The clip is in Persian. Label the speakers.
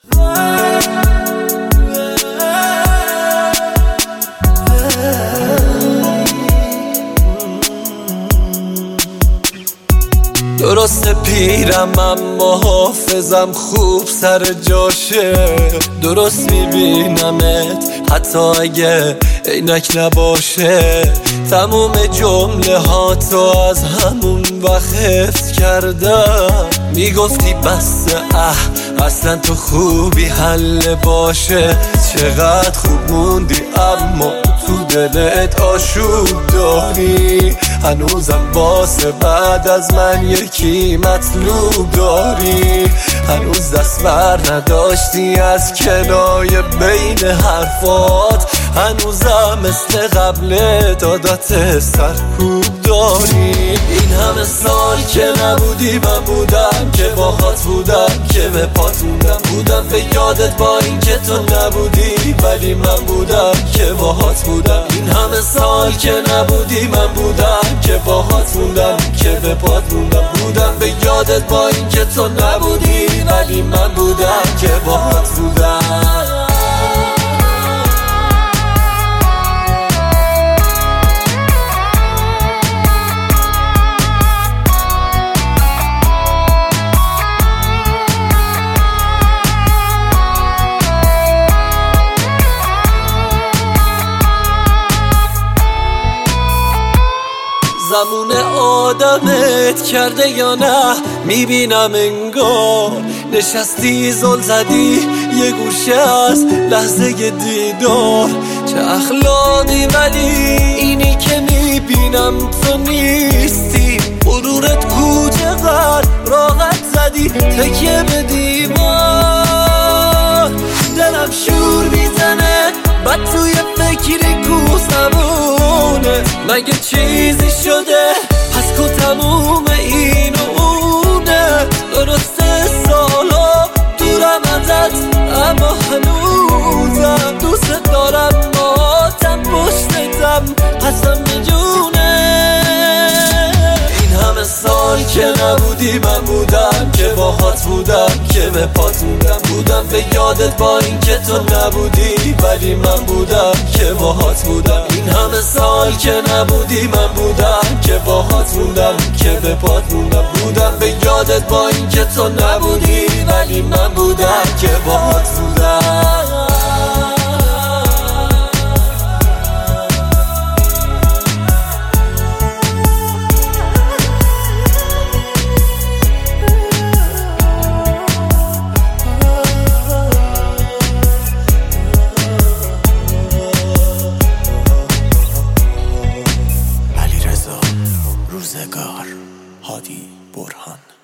Speaker 1: درسته پیرم اما حافظم خوب سر جاشه، درست میبینمت حتی اگه عینک نباشه. تموم جمله ها تو از همون وقت حفظ کردم. میگفتی بسته اصلا تو خوبی حل باشه. چقدر خوب موندی اما تو دلت آشوب داری. هنوزم واسه بعد از من یکی مطلوب داری. هنوز دست بر نداشتی از کنایه بین حرفات. هنوزم مثل قبل دادات سرکوب داری. این همه سال که نبودی من بودم که باهات بودم، که به پات بودم به یادت با این که تو نبودی ولی من بودم که باهات بودم. این همه سال که نبودی من بودم که باهات موندم، که به پات بودم به یادت با این که تو نبودی ولی من بودم که باهات بودم. زمون آدمت کرده یا نه میبینم انگار. نشستی زل زدی یه گوشه از لحظه دیدار. چه اخلاقی ولی اینی که میبینم تو نیستی. غرورت کوچه قد راحت زدی تکیه به دیوار. دلم شور میزنه بعد توی فکری کوسمونه. مگه چیزی شده پس کو تموم این و اونه. درسته سالا دورم ازت اما هنوزم دوست دارم. ماتم پشتتم حسم میجونه. این همه سال که نبودی من بودم که باهات بودم، که به پات بودم به یادت با این که تو نبودی ولی من بودم که باهات بودم. این همه سال که نبودی من بودم که باهات موندم، که به پات بودم به یادت با این که تو نبودی ولی من بودم که باهات بودم.
Speaker 2: روزگار هادی برهان.